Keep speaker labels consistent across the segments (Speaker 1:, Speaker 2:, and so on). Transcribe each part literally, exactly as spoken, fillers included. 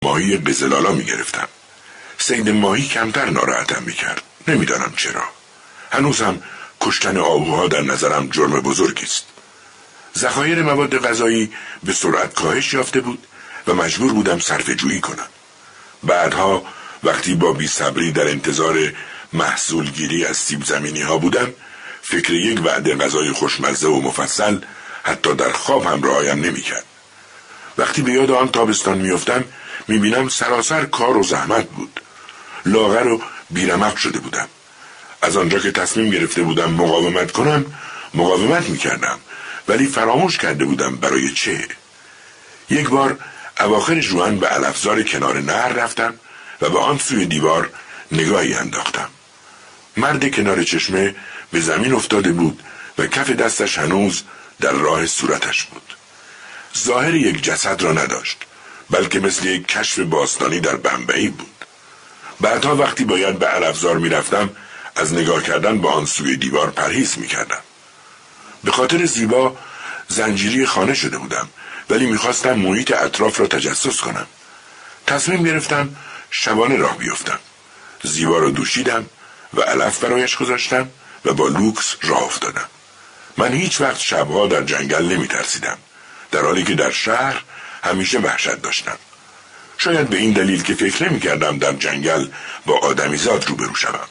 Speaker 1: ماهی قزلالا می گرفتم. صید ماهی کمتر ناراحتم می کرد. نمیدانم چرا. هنوزم کشتن آهوها در نظرم جرم بزرگی است. ذخایر مواد غذایی به سرعت کاهش یافته بود و مجبور بودم صرفه جویی کنم. بعدها وقتی با بی‌صبری در انتظار محصول گیری از سیب زمینی ها بودم، فکر یک وعده غذای خوشمزه و مفصل حتی در خواب هم رعایم نمی کرد. وقتی به یاد آن تابستان میافتم میبینم سراسر کار و زحمت بود. لاغر و بیرمق شده بودم. از آنجا که تصمیم گرفته بودم مقاومت کنم مقاومت میکردم، ولی فراموش کرده بودم برای چه. یک بار اواخر ژوئن به علفزار کنار نهر رفتم و به آن سوی دیوار نگاهی انداختم. مرد کنار چشمه به زمین افتاده بود و کف دستش هنوز در راه صورتش بود. ظاهر یک جسد را نداشت، بلکه مثل یک کشف باستانی در بمبئی بود. بعدها وقتی باید به علفزار می رفتم از نگاه کردن به آن سوی دیوار پرهیز می کردم. به خاطر زیبا زنجیری خانه شده بودم، ولی می خواستم محیط اطراف را تجسس کنم. تصمیم گرفتم شبانه راه بیفتم. زیبا را دوشیدم و علف برایش گذاشتم و با لوکس راه افتادم. من هیچ وقت شبها در جنگل نمی ترسیدم، در حالی که در شهر همیشه وحشت داشتم. شاید به این دلیل که فکر نمی کردم در جنگل با آدمیزاد روبرو شوم.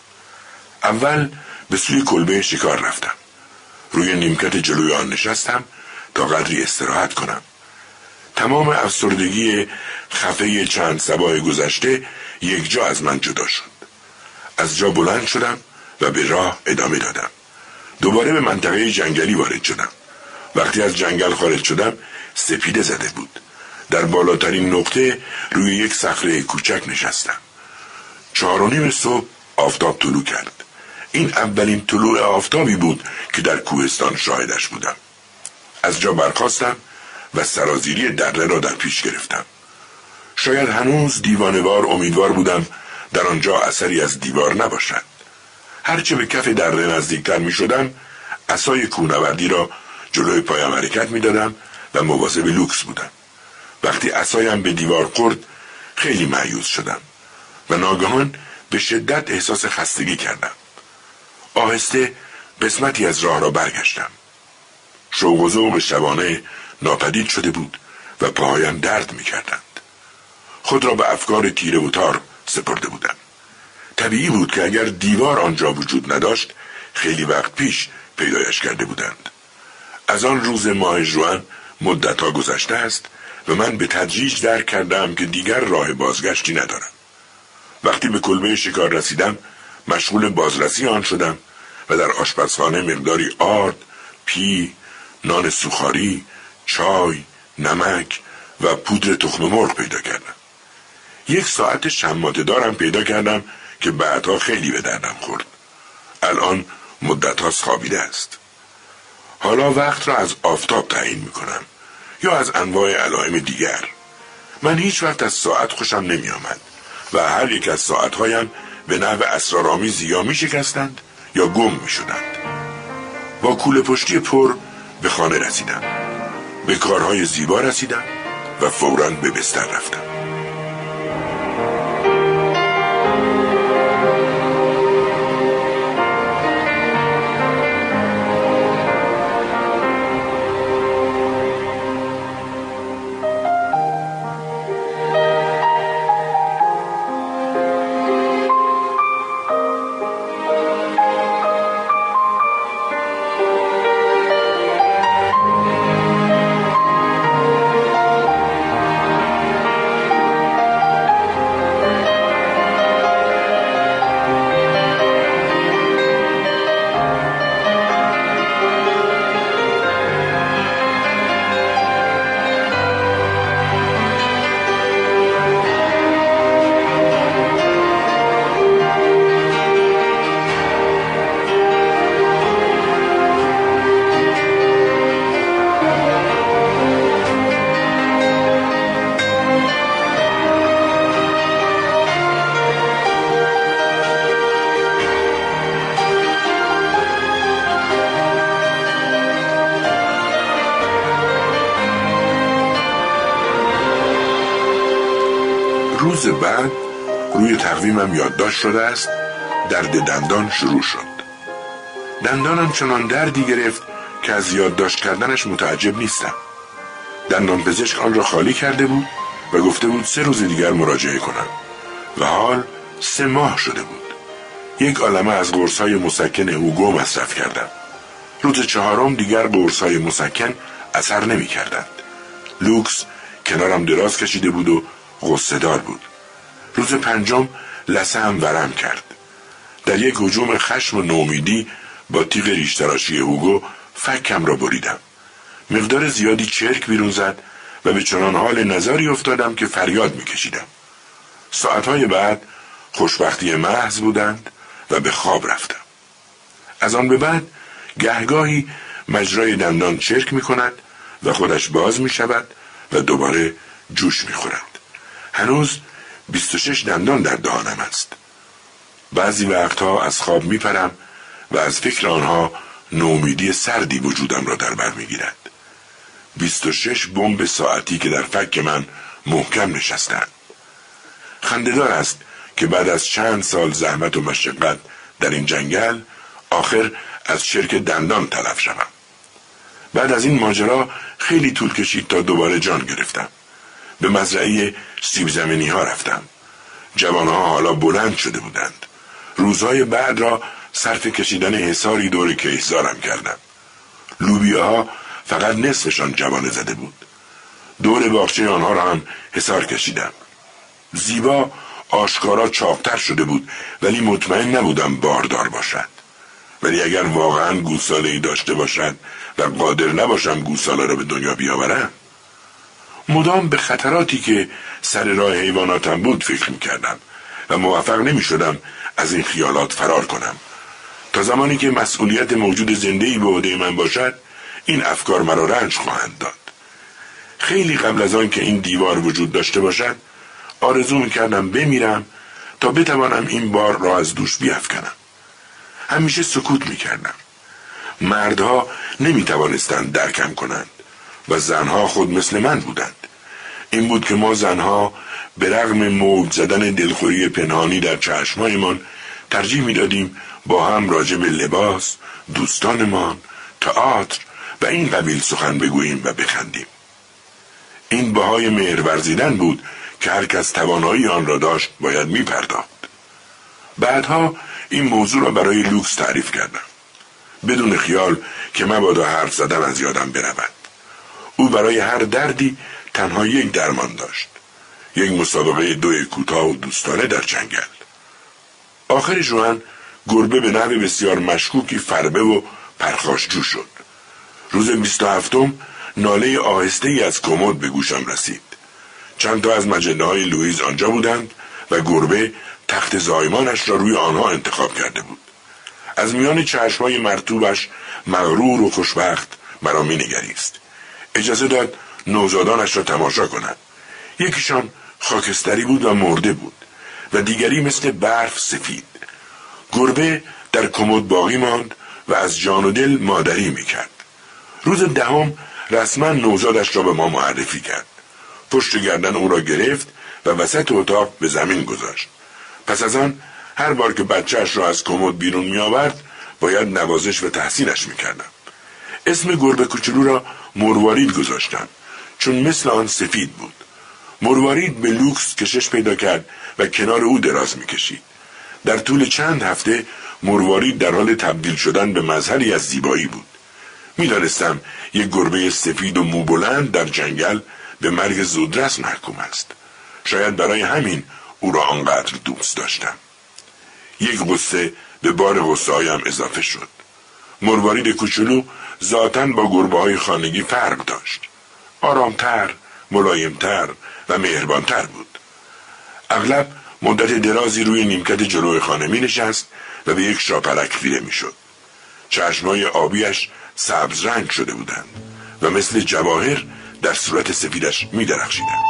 Speaker 1: اول به سوی کلبه شکار رفتم. روی نیمکت جلوی آن نشستم تا قدری استراحت کنم. تمام افسردگی خفه چند صباح گذشته یک جا از من جدا شد. از جا بلند شدم و به راه ادامه دادم. دوباره به منطقه جنگلی وارد شدم. وقتی از جنگل خارج شدم سپیده زده بود. در بالاترین نقطه روی یک صخره کوچک نشستم. چهار و نیم صبح آفتاب طلوع کرد. این اولین طلوع آفتابی بود که در کوهستان شاهدش بودم. از جا برخاستم و سرازیری دره را در پیش گرفتم. شاید هنوز دیوانه‌وار امیدوار بودم در آنجا اثری از دیوار نباشد. هرچه به کف دره نزدیکتر می شدم عصای کوهنوردی را جلوی پایم حرکت می دادم و مواظب لوکس بودم. وقتی عصایم به دیوار خورد خیلی مایوس شدم و ناگهان به شدت احساس خستگی کردم. آهسته قسمتی از راه را برگشتم. شوق و ذوق شبانه ناپدید شده بود و پاهایم درد می کردند. خود را به افکار تیره و تار سپرده بودم. طبیعی بود که اگر دیوار آنجا وجود نداشت خیلی وقت پیش پیدایش کرده بودند. از آن روز ماه ژوئن مدتها گذشته است و من به تدریج درک کردم که دیگر راه بازگشتی ندارم. وقتی به کلبه شکار رسیدم مشغول بازرسی آن شدم و در آشپزخانه مقداری آرد، پی، نان سوخاری، چای، نمک و پودر تخم مرغ پیدا کردم. یک ساعت شماته دارم پیدا کردم که بعدها خیلی به دردم خورد. الان مدت هاست خوابیده است. حالا وقت را از آفتاب تعیین میکنم یا از انواع علائم دیگر. من هیچ وقت از ساعت خوشم نمی آمد و هر یک از ساعتهایم به نحو اسرارآمیزی یا می شکستند یا گم می شدند. با کوله پشتی پر به خانه رسیدم. به کارهای زیبا رسیدم و فوراً به بستر رفتم. روز بعد روی تقویمم یادداشت شده است درد دندان شروع شد. دندانم چنان دردی گرفت که از یادداشت کردنش متعجب نیستم. دندان پزشک آن را خالی کرده بود و گفته بود سه روز دیگر مراجعه کنم و حال سه ماه شده بود. یک عالمه از قرص‌های مسکن هوگو مصرف کردم. روز چهارم دیگر قرص‌های مسکن اثر نمی‌کردند. لوکس کنارم دراز کشیده بود و غصه‌دار بود. روز پنجم لثه هم ورم کرد. در یک هجوم خشم و نومیدی با تیغ ریش‌تراشی هوگو فکم را بریدم. مقدار زیادی چرک بیرون زد و به چنان حال نزاری افتادم که فریاد می‌کشیدم. ساعتهای بعد خوشبختی محض بودند و به خواب رفتم. از آن به بعد گهگاهی مجرای دندان چرک می‌کند و خودش باز می‌شود و دوباره جوش می‌خورد. هنوز بیست و شش دندان در دهانم است. بعضی وقتها از خواب میپرم و از فکر آنها نومیدی سردی وجودم را در بر میگیرد. بیست و شش بمب ساعتی که در فک من محکم نشستند. خنده‌دار است که بعد از چند سال زحمت و مشقت در این جنگل آخر از چرک دندان تلف شدم. بعد از این ماجرا خیلی طول کشید تا دوباره جان گرفتم. به مزرعه سیب زمینی ها رفتم. جوانها حالا بلند شده بودند. روزهای بعد را صرف کشیدن حصاری دور کیهسارم کردم. لوبیاها فقط نصفشان جوانه زده بود. دور باغچه آنها را هم حصار کشیدم. زیبا آشکارا چاقتر شده بود ولی مطمئن نبودم باردار باشد. ولی اگر واقعا گوساله‌ای داشته باشد و قادر نباشم گوساله را به دنیا بیاورم، مدام به خطراتی که سر راه حیواناتم بود فکر می‌کردم و موفق نمی‌شدم از این خیالات فرار کنم. تا زمانی که مسئولیت موجود زنده‌ای به عهده من باشد، این افکار مرا رنج خواهند داد. خیلی قبل از آن که این دیوار وجود داشته باشد، آرزو می‌کردم بمیرم تا بتوانم این بار را از دوش بیفکنم. همیشه سکوت می‌کردم. مردها نمی‌توانستند درکم کنند و زنها خود مثل من بودند. این بود که ما زنها به رغم موج زدن دلخوری پنهانی در چشمایمان ترجیح می‌دادیم با هم راجع به لباس، دوستانمان، تئاتر و این قبیل سخن بگوییم و بخندیم. این بهای مهر ورزیدن بود که هر کس توانایی آن را داشت باید می‌پرداخت. بعدها این موضوع را برای لوکس تعریف کردم، بدون خیال که مبادا حرف زدن از یادم برود. او برای هر دردی تنها یک درمان داشت، یک مسابقه دوی کوتاه و دوستانه در جنگل. آخر ژوئن گربه به نحو بسیار مشکوکی فربه و پرخاشجو شد. روز بیست و هفتم ناله آهسته‌ای از کمد به گوشم رسید. چند تا از مجله های لوئیز آنجا بودند و گربه تخت زایمانش را روی آنها انتخاب کرده بود. از میان چشمای مرطوبش مغرور و خوشبخت مرا می‌نگریست. اجازه داد نوزادانش را تماشا کنند. یکیشان خاکستری بود و مرده بود و دیگری مثل برف سفید. گربه در کمد باقی ماند و از جان و دل مادری میکرد. روز دهم رسما نوزادش را به ما معرفی کرد. پشت گردن او را گرفت و وسط اتاق به زمین گذاشت. پس از آن هر بار که بچه‌اش را از کمد بیرون می آورد باید نوازش و تحسینش میکردم. اسم گربه کوچولو را مروارید گذاشتم چون مثل آن سفید بود. مروارید به لوکس کشش پیدا کرد و کنار او دراز میکشید. در طول چند هفته مروارید در حال تبدیل شدن به مظهری از زیبایی بود. میدانستم یک گربه سفید و موبلند در جنگل به مرگ زودرس محکوم است. شاید برای همین او را آنقدر دوست داشتم. یک غصه به بار غصه هایم اضافه شد. مروارید کوچولو ذاتاً با گربه های خانگی فرق داشت. آرامتر، ملایمتر و مهربانتر بود. اغلب مدت درازی روی نیمکت جلوی خانه می نشست و به یک شاپرک خیره می شد. چشمای آبیش سبز رنگ شده بودند و مثل جواهر در صورت سفیدش می درخشیدند.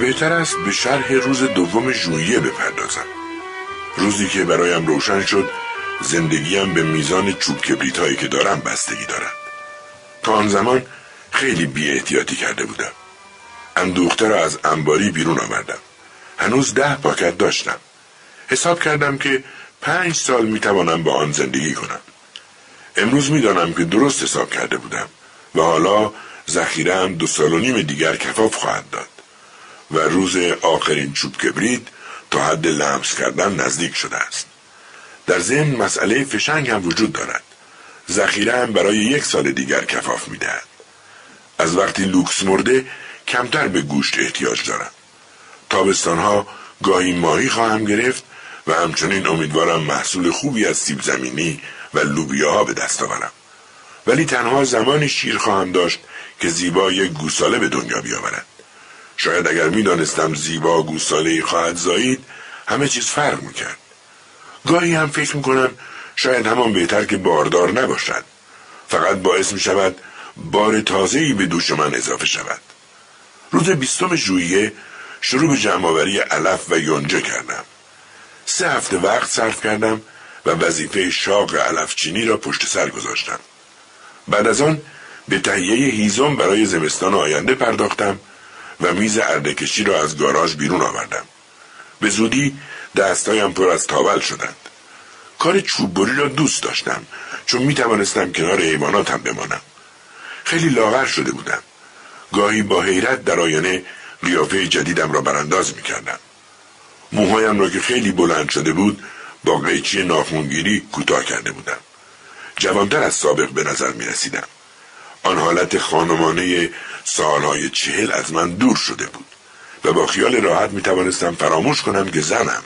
Speaker 1: بهتر است به شرح روز دوم ژوئیه بپردازم. روزی که برایم روشن شد زندگیم به میزان چوب کبریت هایی که دارم بستگی دارد. تا آن زمان خیلی بی احتیاطی کرده بودم. اندوخته را از انباری بیرون آوردم. هنوز ده پاکت داشتم. حساب کردم که پنج سال میتوانم با آن زندگی کنم. امروز میدانم که درست حساب کرده بودم و حالا ذخیره‌ام دو سال و نیم دیگر کفاف خواهد داد و روز آخرین چوب کبریت تا حد لمس کردن نزدیک شده است. در ضمن مسئله فشنگ هم وجود دارد. ذخیره‌ام برای یک سال دیگر کفاف میدهد. از وقتی لوکس مرده کمتر به گوشت احتیاج دارم. تابستانها گاهی ماهی خواهم گرفت و همچنین امیدوارم محصول خوبی از سیب زمینی و لوبیاها به دست آورم. ولی تنها زمانی شیر خواهم داشت که زیبا یک گوساله به دنیا بیاورد. شاید اگر می دانستم زیبا گوساله‌ای خواهد زایید همه چیز فرق می کرد. گاهی هم فکر می کنم شاید همان بهتر که باردار نباشد. فقط باعث می شود بار تازه‌ای به دوش من اضافه شود. روز بیستم ژوئیه شروع به جمع‌آوری علف و یونجه کردم. سه هفته وقت صرف کردم و وظیفه شاق علف چینی را پشت سر گذاشتم. بعد از آن به تهیه هیزم برای زمستان آینده پرداختم و میز اردکشی را از گاراژ بیرون آوردم. به زودی دستایم پر از تاول شدند. کار چوب بری را دوست داشتم چون می توانستم کنار حیواناتم بمانم. خیلی لاغر شده بودم. گاهی با حیرت در آینه قیافه جدیدم را برانداز می کردم. موهایم را که خیلی بلند شده بود با قیچی ناخنگیری کوتاه کرده بودم. جوانتر از سابق به نظر می رسیدم. آن حالت خانمانه سالهای چهل از من دور شده بود و با خیال راحت می توانستم فراموش کنم که زنم.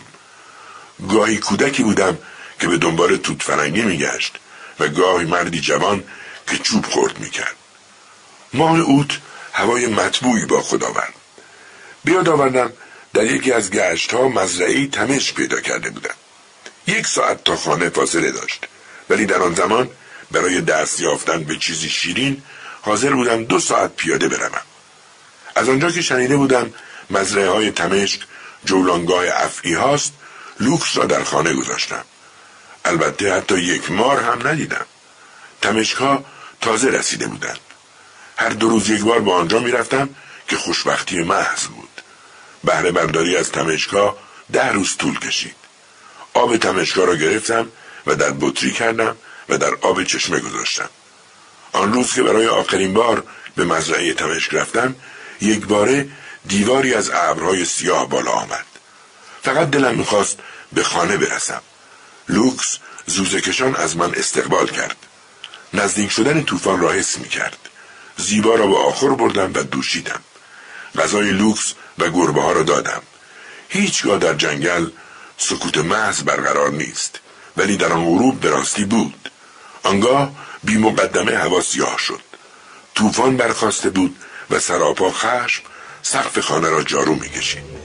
Speaker 1: گاهی کودکی بودم که به دنبال توت فرنگی می گشت و گاهی مردی جوان که چوب خورد می کرد. ماه اوت هوای مطبوعی با خود آورد. بیاد آوردم در یکی از گشت‌ها مزرعه‌ای تمشک پیدا کرده بودم. یک ساعت تا خانه فاصله داشت، ولی در آن زمان برای دست یافتن به چیزی شیرین حاضر بودم دو ساعت پیاده بروم. از آنجا که شنیده بودم مزرعه‌های تمشک جولانگاه افعی هاست، لوکس را در خانه گذاشتم. البته حتی یک مار هم ندیدم. تمشک‌ها تازه رسیده بودند. هر دو روز یک بار با آنجا می رفتم که خوشبختی محض بود. بهره برداری از تمشک‌ها ده روز طول کشید. آب تمشک‌ها را گرفتم و در بطری کردم و در آب چشمه گذاشتم. آن روز که برای آخرین بار به مزرعه تمشک رفتم، یک باره دیواری از ابرهای سیاه بالا آمد. فقط دلم می‌خواست به خانه برسم. لوکس زوزه کشان از من استقبال کرد. نزدیک شدن طوفان را حس می‌کرد. زیبا را به آخر بردم و دوشیدم. غذای لوکس و گربه ها را دادم. هیچگاه در جنگل سکوت محض برقرار نیست، ولی در آن غروب به راستی بود. آنگاه بی مقدمه هوا سیاه شد. طوفان برخاسته بود و سراپا خشم سقف خانه را جارو می کشید.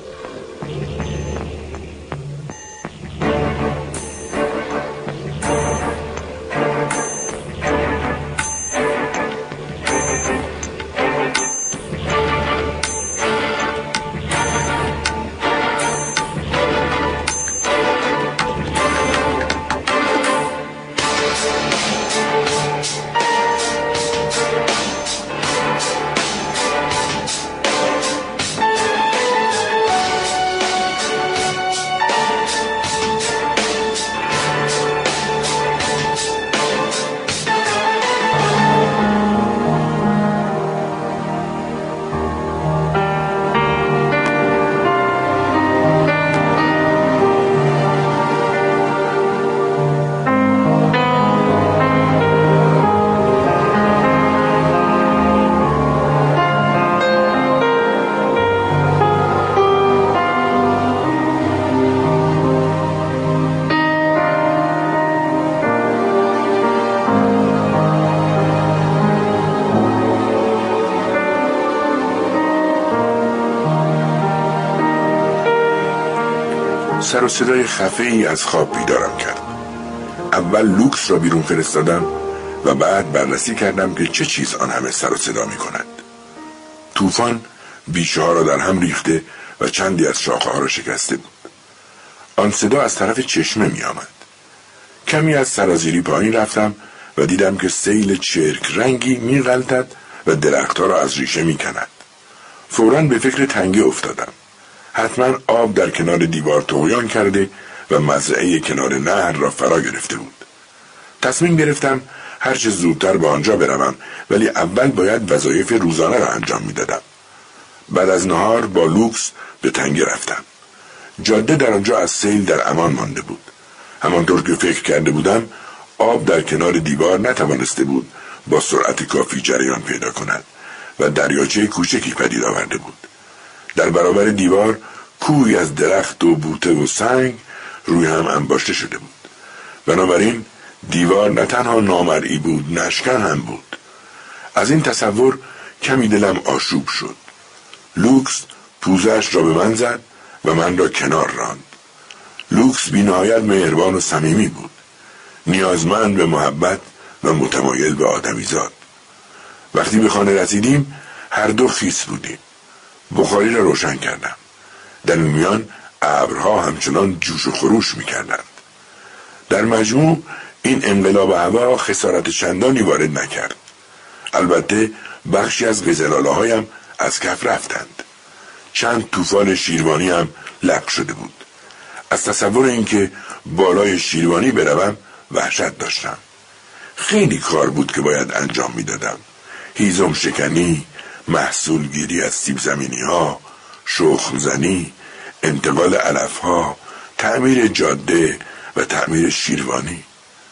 Speaker 1: سر و صدای خفه ای از خواب بیدارم کرد. اول لوکس را بیرون فرستادم و بعد بررسی کردم که چه چیز آن همه سر و صدا می کند. طوفان بیشه ها را در هم ریخته و چندی از شاخه ها را شکسته بود. آن صدا از طرف چشمه می آمد. کمی از سرازیری پایین رفتم و دیدم که سیل چرک رنگی می غلطد و درختها را از ریشه می کند. فوراً به فکر تنگه افتادم. حتما آب در کنار دیوار طغیان کرده و مزرعه کنار نهر را فرا گرفته بود. تصمیم گرفتم هرچه زودتر به آنجا بروم، ولی اول باید وظایف روزانه را انجام می دادم. بعد از نهار با لوکس به تنگه رفتم. جاده در آنجا از سیل در امان مانده بود. همانطور که فکر کرده بودم آب در کنار دیوار نتوانسته بود با سرعت کافی جریان پیدا کند و دریاچه کوچکی پدید آورده بود. در برابر دیوار کوهی از درخت و بوته و سنگ روی هم انباشته شده بود. بنابراین دیوار نه تنها نامرئی بود، نشکن هم بود. از این تصور کمی دلم آشوب شد. لوکس پوزش را به من زد و من را کنار راند. لوکس بی‌نهایت مهربان و صمیمی بود، نیازمند به محبت و متمایل به آدمیزاد. وقتی به خانه رسیدیم هر دو خیس بودیم. بخاری را روشن کردم. در این میان ابرها همچنان جوش و خروش می‌کردند. در مجموع این انقلاب هوا خسارت چندانی وارد نکرد. البته بخشی از قزلاله‌هایم از کف رفتند. چند طوفان شیروانی هم لغو شده بود. از تصور اینکه بالای شیروانی بروم وحشت داشتم. خیلی کار بود که باید انجام میدادم. هیزم شکنی، محصول گیری از سیب زمینی ها، شخم زنی، انتقال علف ها، تعمیر جاده و تعمیر شیروانی.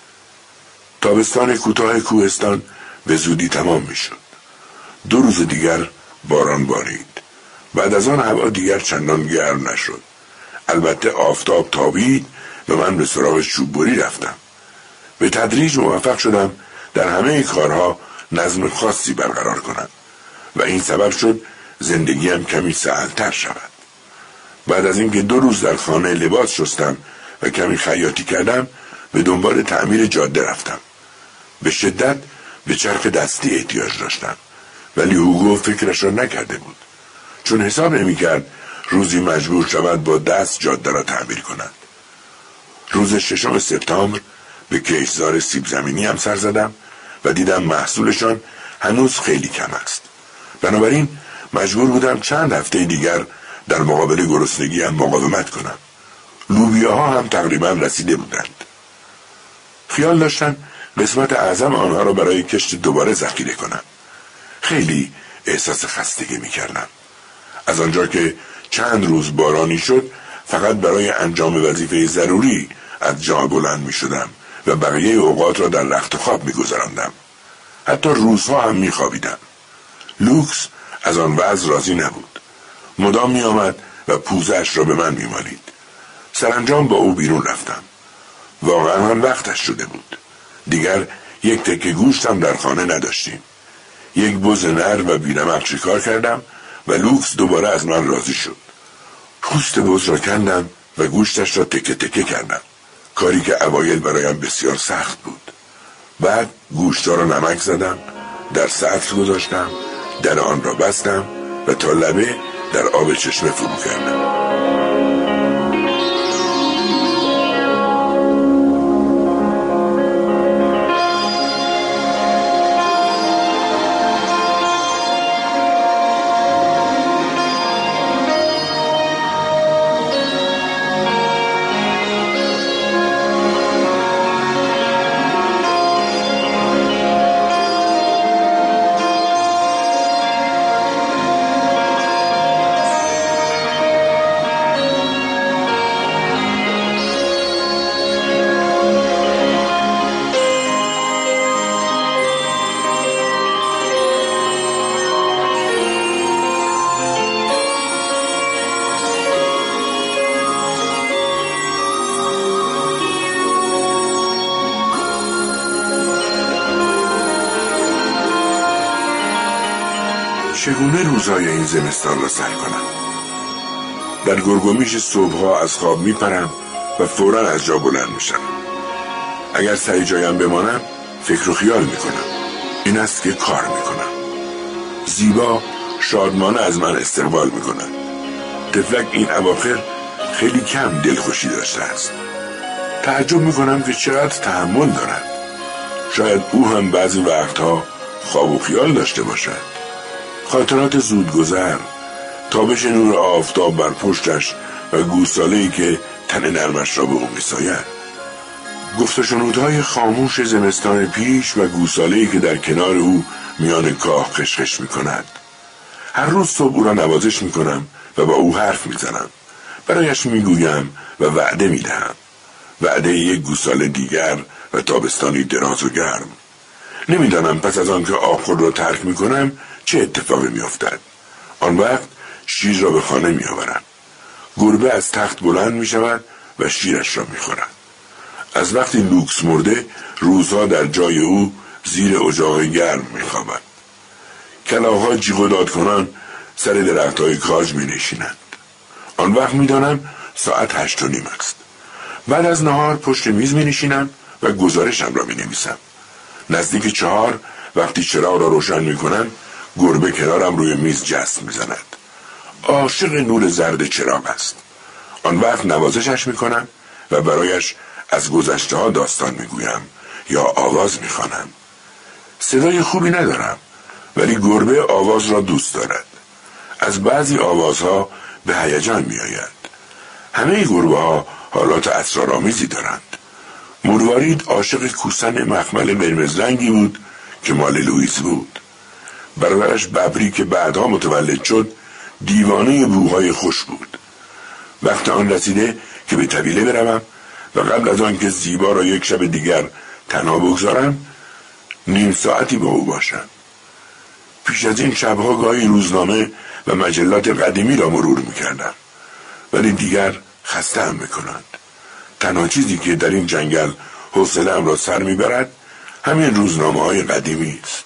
Speaker 1: تابستان کوتاه کوهستان به زودی تمام می شد. دو روز دیگر باران بارید. بعد از آن هوا دیگر چندان گرم نشد. البته آفتاب تابید و من به سراغ چوببری رفتم. به تدریج موفق شدم در همه کارها نظم خاصی برقرار کنم و این سبب شد زندگیم کمی سهل‌تر شود. بعد از اینکه دو روز در خانه لباس شستم و کمی خیاطی کردم به دنبال تعمیر جاده رفتم. به شدت به چرخ دستی احتیاج داشتم، ولی هوگو فکرش را نکرده بود، چون حساب نمی کرد روزی مجبور شود با دست جاده را تعمیر کند. روز ششم سپتامبر به کشتزار سیب زمینی هم سر زدم و دیدم محصولشان هنوز خیلی کم است. بنابراین مجبور بودم چند هفته دیگر در مقابل گرسنگی هم مقاومت کنم. لوبیاها هم تقریبا رسیده بودند. خیال داشتم قسمت اعظم آنها را برای کشت دوباره ذخیره کنم. خیلی احساس خستگی می کردم. از آنجا که چند روز بارانی شد فقط برای انجام وظیفه ضروری از جا بلند می شدم و بقیه اوقات را در رخت خواب می گذراندم. حتی روزها هم می خوابیدم. لوکس از آن وضع راضی نبود. مدام می آمد و پوزش را به من می مالید. سرانجام با او بیرون رفتم. واقعا هم وقتش شده بود. دیگر یک تکه گوشتم در خانه نداشتیم. یک بز نر و بی‌نمک شکار کردم و لوکس دوباره از من راضی شد. پوست بز را کندم و گوشتش را تکه تکه کردم، کاری که اوایل برایم بسیار سخت بود. بعد گوشتا را نمک زدم، در سطل گذاشتم، در آن را بستم و تا لبه در آب چشمه فرو کردم. چگونه روزهای این زمستان را سر کنم؟ در گرگومیش صبحها از خواب میپرم و فوراً از جا بلند میشم. اگر سر جایم بمانم فکر و خیال میکنم. این است که کار میکنم. زیبا شادمانه از من استقبال میکنند. تفلک این اواخر خیلی کم دلخوشی داشته است. تعجب میکنم که چقدر تحمل دارد. شاید او هم بعضی وقتها خواب و خیال داشته باشد. خاطرات زودگذر، تابش نور آفتاب بر پشتش و گوساله‌ای که تن نرمش را به او میساید، گفت و شنودهای خاموش زمستان پیش و گوساله‌ای که در کنار او میان کاه خشخش میکند. هر روز صبح او را نوازش میکنم و با او حرف میزنم. برایش میگویم و وعده میدهم. وعده یک گوساله دیگر و تابستانی دراز و گرم. نمیدانم پس از آن که آخر را ترک میکنم چه اتفاقی میافتد. آن وقت شیر را به خانه میآورم. گربه از تخت بلند میشود و شیرش را میخورد. از وقتی لوکس مرده روزها در جای او زیر اجاق گرم میخوابد. کلاغ‌ها جیغ و داد کنان سر درخت‌های کاج مینشینند. آن وقت میدانم ساعت هشت و نیم است. بعد از نهار پشت میز مینشینم و گزارشم را مینویسم. نزدیک چهار وقتی چراغ را روشن میکنم گربه کنارم روی میز جست میزند. عاشق نور زرد چراغ است. آن وقت نوازشش میکنم و برایش از گذشته ها داستان میگویم یا آواز میخوانم. صدای خوبی ندارم ولی گربه آواز را دوست دارد. از بعضی آوازها به هیجان میآید. همه گربه ها حالات اسرارآمیزی دارند. مروارید عاشق کوسن مخمل قرمز رنگی بود که مال لوئیس بود. برادرش ببری که بعدها متولد شد دیوانه بوهای خوش بود. وقت آن رسیده که به طویله بروم و قبل از آن که زیبا را یک شب دیگر تنها بگذارم نیم ساعتی با او باشم. پیش از این شبها گاهی روزنامه و مجلات قدیمی را مرور میکردم ولی دیگر خسته هم میکنند. تنها چیزی که در این جنگل حوصله‌ام را سر میبرد همین روزنامه های قدیمی است.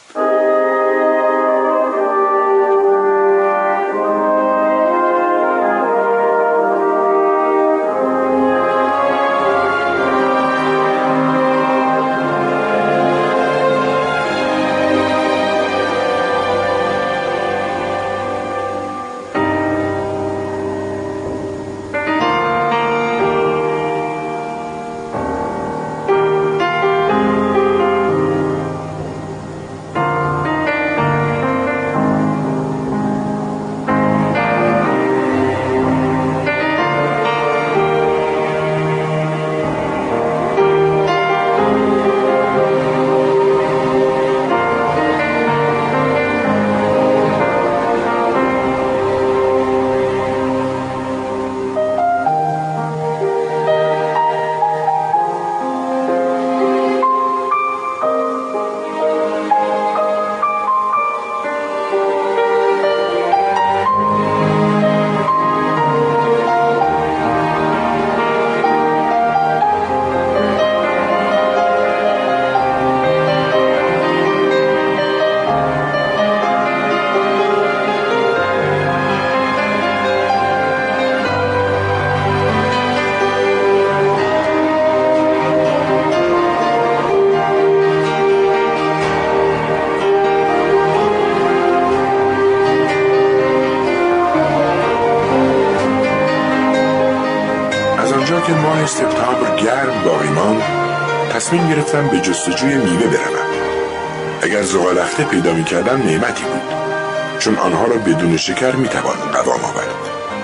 Speaker 1: که ماه سپتامبر گرم باقی ماند تصمیم گرفتم به جستجوی میوه بروم. اگر زغالخته پیدا می کردم نعمتی بود، چون آنها را بدون شکر می توان قوام آورد.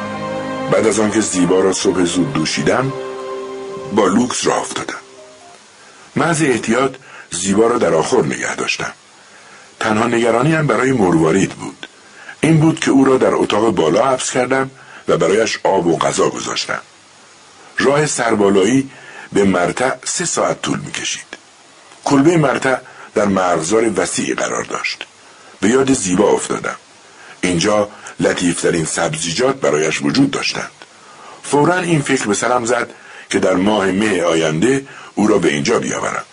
Speaker 1: بعد از آنکه زیبا را صبح زود دوشیدم با لوکس راه افتادم. محض احتیاط زیبا را در آخر نگه داشتم. تنها نگرانی هم برای مروارید بود. این بود که او را در اتاق بالا حبس کردم و برایش آب و غذا گذاشتم. راه سربالایی به مرتع سه ساعت طول می کشید. کلبه مرتع در مرغزار وسیعی قرار داشت. به یاد زیبا افتادم. اینجا لطیفترین سبزیجات برایش وجود داشتند. فوراً این فکر به سرم زد که در ماه مه آینده او را به اینجا بیاورم.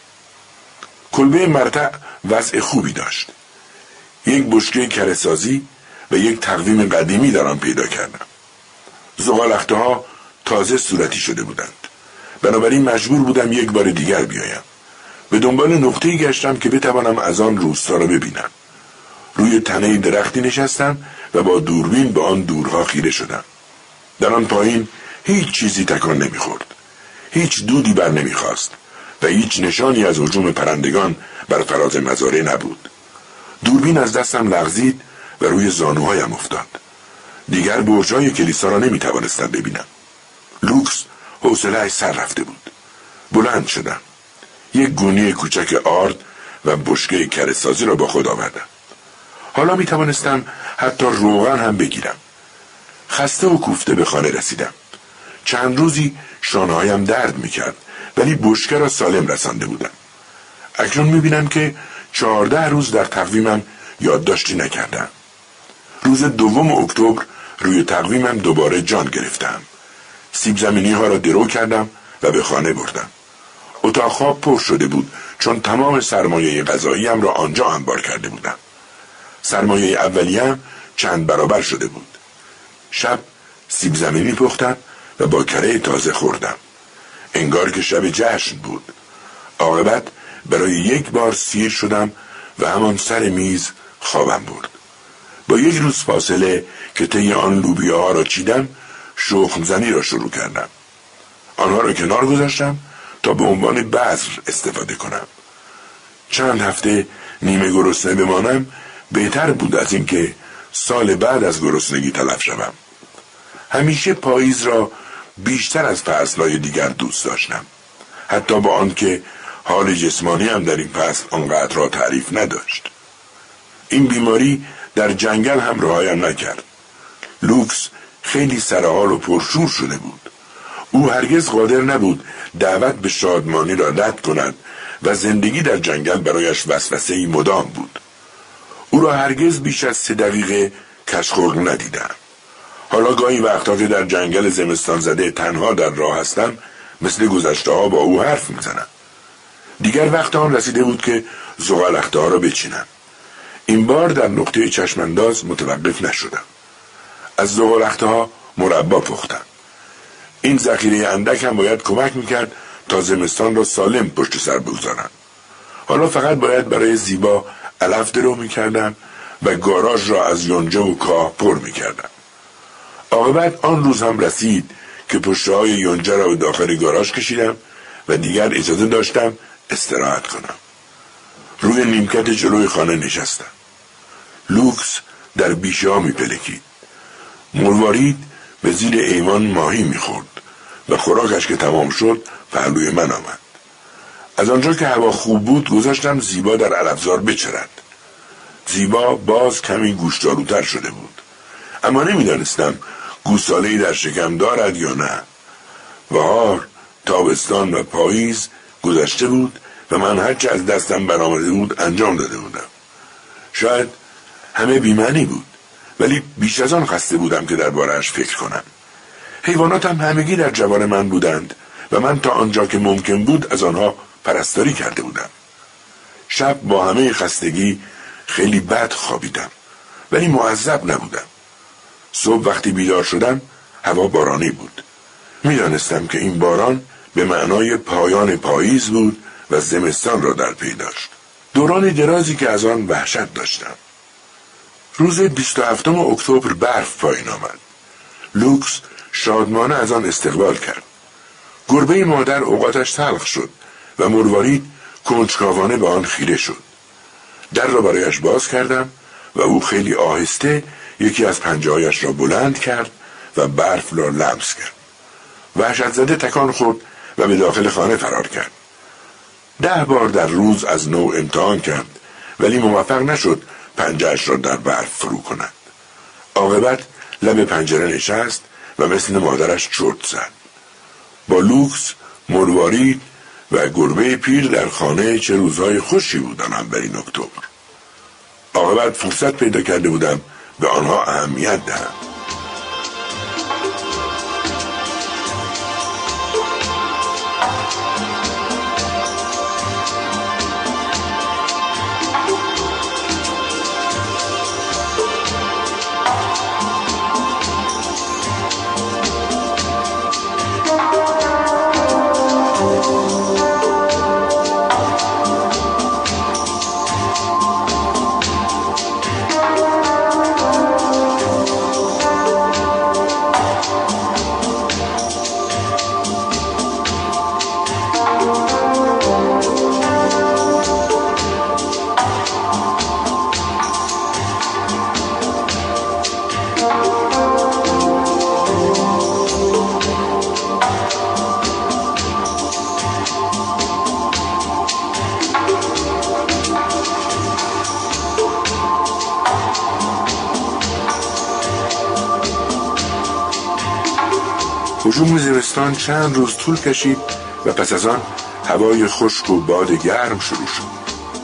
Speaker 1: کلبه مرتع وضع خوبی داشت. یک بشکه کره‌سازی و یک تقویم قدیمی در آن پیدا کردم. زغالخته ها تازه صورتی شده بودند. بنابراین مجبور بودم یک بار دیگر بیایم. به دنبال نقطه‌ای گشتم که بتوانم از آن روستا را ببینم. روی تنه درختی نشستم و با دوربین به آن دورها خیره شدم. در آن پایین هیچ چیزی تکان نمیخورد. هیچ دودی بر نمیخواست و هیچ نشانی از هجوم پرندگان بر فراز مزارع نبود. دوربین از دستم لغزید و روی زانوهایم افتاد. دیگر برج‌های کلیسا را نمیتوانستم ببینم. لوکس حوصله‌اش سر رفته بود. بلند شدم. یک گونی کوچک آرد و بشکه کره‌سازی را با خود آوردم. حالا می توانستم حتی روغن هم بگیرم. خسته و کوفته به خانه رسیدم. چند روزی شانه‌هایم درد می کرد ولی بشکه را سالم رسانده بودم. اکنون می بینم که چهارده روز در تقویمم یادداشتی نکردم. روز دوم اکتبر روی تقویمم دوباره جان گرفتم. سیب زمینی ها را درو کردم و به خانه بردم. اتاق خواب پر شده بود چون تمام سرمایه غذاییم را آنجا انبار کرده بودم. سرمایه اولیه‌ام چند برابر شده بود. شب سیب زمینی پختم و با کره تازه خوردم. انگار که شب جشن بود. عاقبت برای یک بار سیر شدم و همان سر میز خوابم برد. با یک روز فاصله که طی آن لوبیاها را چیدم، شخم زنی را شروع کردم. آنها را کنار گذاشتم تا به عنوان بذر استفاده کنم. چند هفته نیمه گرسنه بمانم بهتر بود از اینکه سال بعد از گرسنگی تلف شوم. همیشه پاییز را بیشتر از فصل‌های دیگر دوست داشتم، حتی با آنکه حال جسمانی هم در این فصل آنقدر را تعریف نداشت. این بیماری در جنگل هم رهایم نکرد. لوکس خیلی سرحال و پرشور شده بود. او هرگز قادر نبود دعوت به شادمانی را رد کند و زندگی در جنگل برایش وسوسه‌ای مدام بود. او را هرگز بیش از سه دقیقه کشخلق ندیدم. حالا گاهی وقتا که در جنگل زمستان زده تنها در راه هستم، مثل گذشته ها با او حرف میزنم. دیگر وقت آن رسیده بود که زغالخته ها را بچینم. این بار در نقطه چشمانداز متوقف نشدم. از زغالخته ها مربا پختم. این ذخیره اندک هم باید کمک میکرد تا زمستان را سالم پشت سر بگذارم. حالا فقط باید برای زیبا علف درو میکردم و گاراژ را از یونجه و کاه پر میکردم. عاقبت آن روز هم رسید که پشته های یونجه را به داخل گاراژ کشیدم و دیگر اجازه داشتم استراحت کنم. روی نیمکت جلوی خانه نشستم. لوکس در بیشه ها میپلکید. مروارید به زیر ایوان ماهی میخورد و خوراکش که تمام شد پهلوی من آمد. از آنجا که هوا خوب بود گذاشتم زیبا در علفزار بچرد. زیبا باز کمی گوشتاروتر شده بود، اما نمیدانستم گوساله‌ای در شکم دارد یا نه. بهار، تابستان و پاییز گذشته بود و من هرچه از دستم برآمده بود انجام داده بودم. شاید همه بی‌معنی بود، ولی بیش از آن خسته بودم که درباره‌اش فکر کنم. حیواناتم همگی در جوار من بودند و من تا آنجا که ممکن بود از آنها پرستاری کرده بودم. شب با همه خستگی خیلی بد خوابیدم، ولی معذب نبودم. صبح وقتی بیدار شدم هوا بارانی بود. میدانستم که این باران به معنای پایان پاییز بود و زمستان را در پی داشت. دوران درازی که از آن وحشت داشتم. روز بیست و هفتم اکتبر برف پایین آمد. لوکس شادمانه از آن استقبال کرد. گربه مادر اوقاتش تلخ شد و مروارید کنجکاوانه به آن خیره شد. در را برایش باز کردم و او خیلی آهسته یکی از پنجه‌هایش را بلند کرد و برف را لمس کرد. وحشت زده تکان خورد و به داخل خانه فرار کرد. ده بار در روز از نو امتحان کرد ولی موفق نشد پنجه‌اش را در برف فرو کند. عاقبت لب پنجره نشست و مثل مادرش چرت زد. با لوکس، مروارید و گربه پیر در خانه چه روزهای خوشی بودن اولین اکتبر. عاقبت فرصت پیدا کرده بودم به آنها اهمیت دهم. هجوم زمستان چند روز طول کشید و پس از آن هوای خشک و باد گرم شروع شد.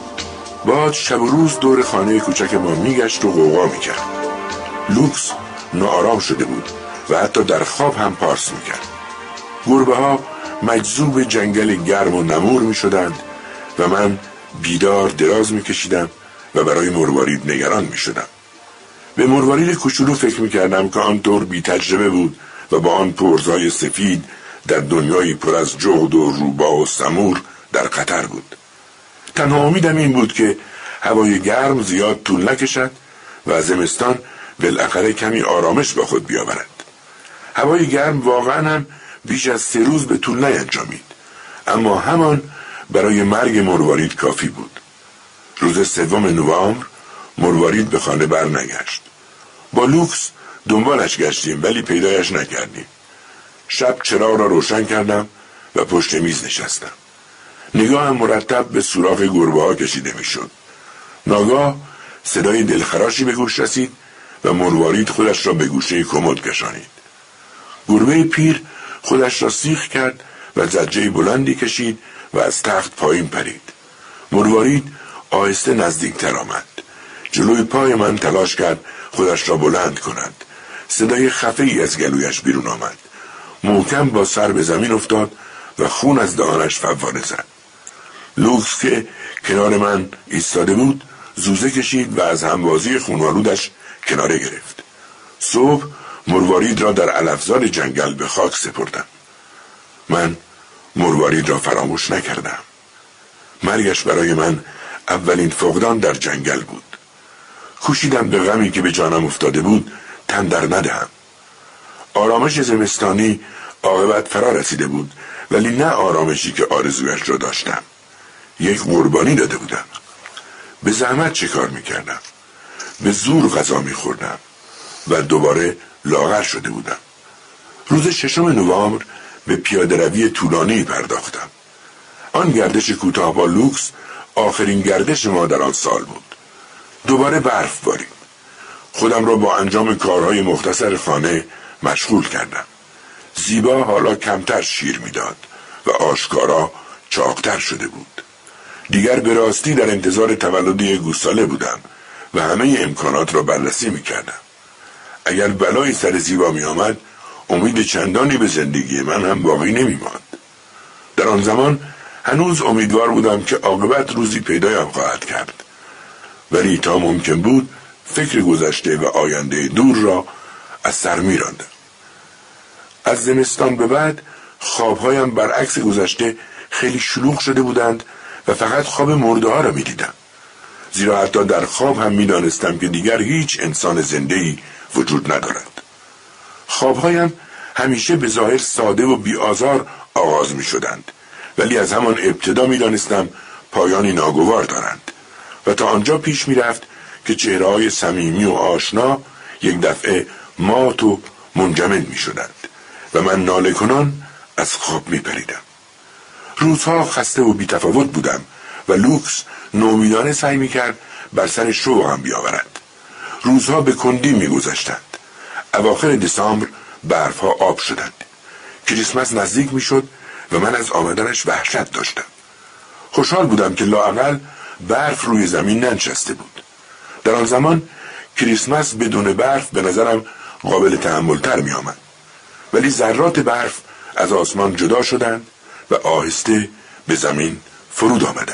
Speaker 1: باد شب و روز دور خانه کوچک ما میگشت و غوغا میکرد. لوکس ناآرام شده بود و حتی در خواب هم پارس میکرد. گربه ها مجذوب جنگل گرم و نمور میشدند و من بیدار دراز میکشیدم و برای مروارید نگران میشدم. به مروارید کوچولو فکر میکردم که آنطور بی تجربه بود و با آن پرزای سفید در دنیایی پر از جغد و روباه و سمور در خطر بود. تنها امیدم این بود که هوای گرم زیاد طول نکشد و زمستان بالاخره کمی آرامش با خود بیاورد. هوای گرم واقعا هم بیش از سه روز به طول نینجامید، اما همان برای مرگ مروارید کافی بود. روز سوم نوامبر مروارید به خانه بر نگشت. با لوکس دنبالش گشتیم ولی پیدایش نکردیم. شب چراغ را روشن کردم و پشت میز نشستم. نگاهم مرتب به سوراخ گربه ها کشیده می شد. ناگاه صدای دلخراشی به گوش رسید و مروارید خودش را به گوشه کمد کشانید. گربه پیر خودش را سیخ کرد و زجه بلندی کشید و از تخت پایین پرید. مروارید آهسته نزدیکتر آمد. جلوی پای من تلاش کرد خودش را بلند کند. صدای خفه‌ای از گلویش بیرون آمد. محکم با سر به زمین افتاد و خون از دهانش فواره زد. لوکس که کنار من ایستاده بود زوزه کشید و از هموازی خون‌آلودش کناره گرفت. صبح مروارید را در علفزار جنگل به خاک سپردم. من مروارید را فراموش نکردم. مرگش برای من اولین فقدان در جنگل بود. کوشیدم به غمی که به جانم افتاده بود تن در ندهم. آرامش زمستانی عاقبت فرا رسیده بود، ولی نه آرامشی که آرزویش را داشتم. یک قربانی داده بودم. به زحمت چه کار میکردم؟ به زور غذا میخوردم و دوباره لاغر شده بودم. روز ششم نوامبر به پیاده روی طولانی پرداختم. آن گردش کوتاه با لوکس آخرین گردش ما در آن سال بود. دوباره برف بارید. خودم را با انجام کارهای مختصر خانه مشغول کردم. زیبا حالا کمتر شیر میداد و آشکارا چاقتر شده بود. دیگر به راستی در انتظار تولد یک گوساله بودم و همه امکانات را بررسی میکردم. اگر بلایی سر زیبا می آمد امید چندانی به زندگی من هم باقی نمی ماند. در آن زمان هنوز امیدوار بودم که عاقبت روزی پیدایم خواهد کرد، ولی تا ممکن بود فکر گذشته و آینده دور را از سر می راندم. از زمستان به بعد خوابهایم برعکس گذشته خیلی شلوغ شده بودند و فقط خواب مرده ها را می دیدم. زیرا حتی در خواب هم می دانستم که دیگر هیچ انسان زنده‌ای وجود ندارد. خوابهایم همیشه به ظاهر ساده و بی آزار آغاز می شدند، ولی از همان ابتدا می دانستم پایانی ناگوار دارند و تا آنجا پیش می رفت که چهره‌های صمیمی و آشنا یک دفعه مات و منجمد می شدند و من ناله کنان از خواب می پریدم. روزها خسته و بی تفاوت بودم و لوکس نومیدانه سعی می کرد بر سر شوقم بیاورد. روزها به کندی می گذشتند. اواخر دسامبر برفها آب شدند. کریسمس نزدیک می شد و من از آمدنش وحشت داشتم. خوشحال بودم که لااقل برف روی زمین ننشسته بود. در آن زمان کریسمس بدون برف به نظرم قابل تحمل‌تر می آمد. ولی ذرات برف از آسمان جدا شدند و آهسته به زمین فرود آمدند.